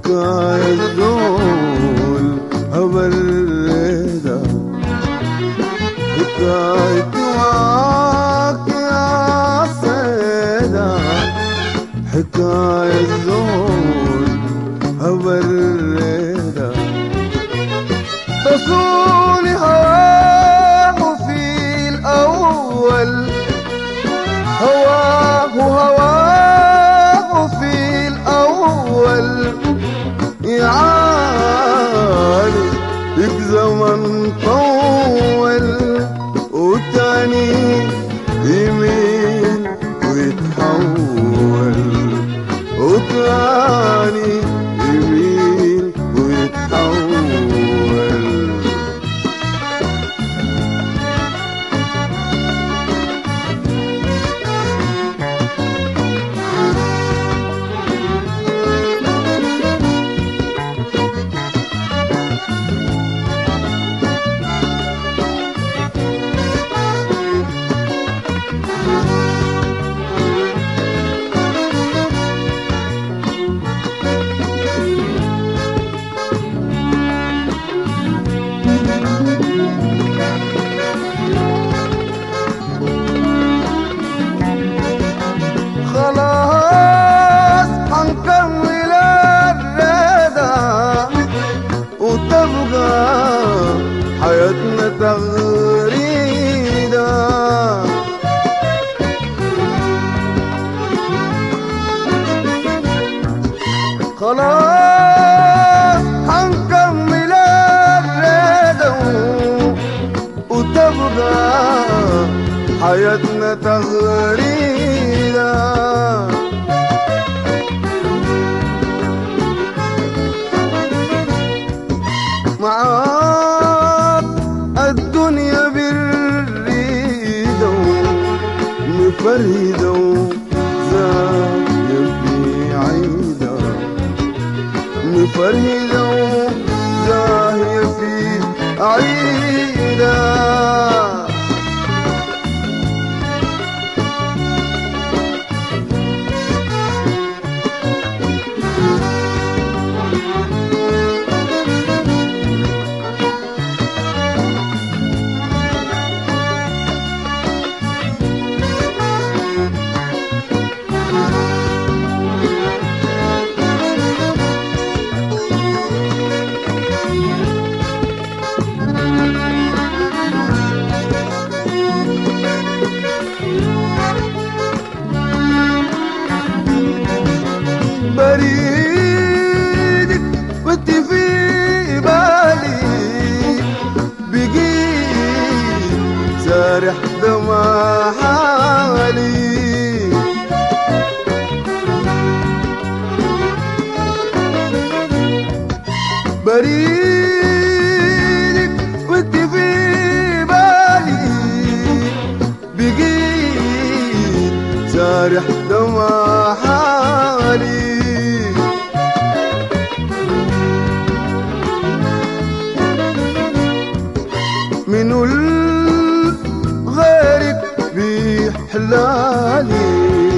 حكاية زول هبرده حكايتي معاك يا سيدة حكاية زول هبرده رسولي هواه في الأول هواه في الأول يعاني يك زمن طول وتاني يمين ويتحول وتاني يمين ويتحول خلاص حنكمل الرضا وتبقى حياتنا تغريدة خلاص حنكمل الرضا وتبقى حياتنا تغريدة معاك الدنيا بالريدة مفردة وزاهية في عيدة مفردة وزاهية في عيدة بريدك وانت في بالي بقيت سارح دمع حالي بريدك وانت في بالي بقيت سارح دمع حالي منو غيرك بحلالي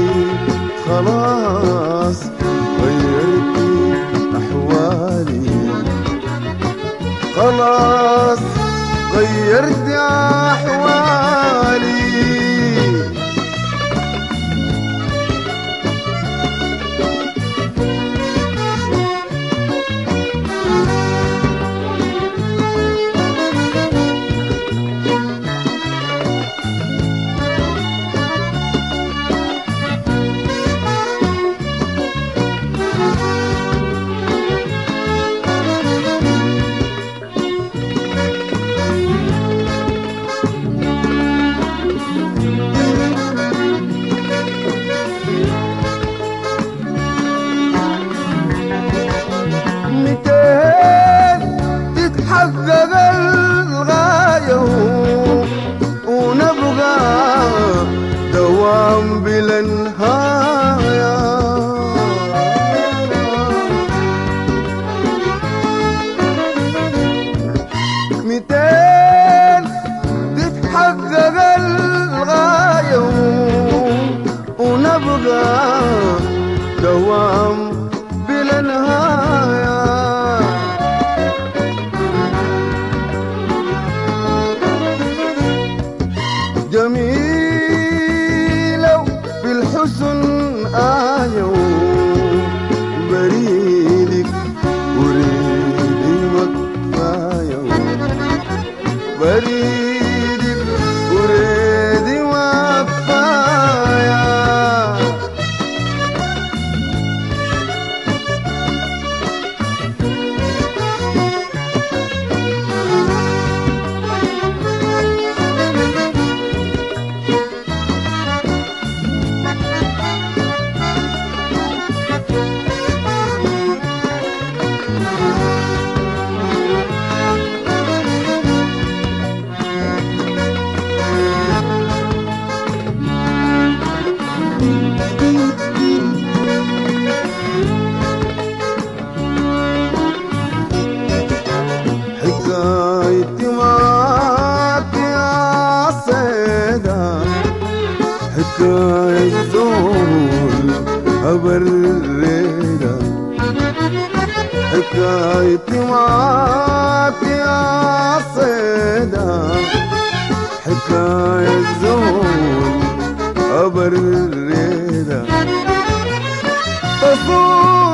خلاص غيرتي أحوالي خلاص غيرتي أحوالي تتحقق الغاية ونبقى دوام بلا نهاية تتحقق الغاية ونبقى دوام بلا نهاية حسن آيو بريدك وريدي وكفايو بريدك وريدي وكفايا حكايتي معاك يا صيدا حكاية زول أبريدا حكايتي معاك يا صيدا حكاية زول أبريدا تصور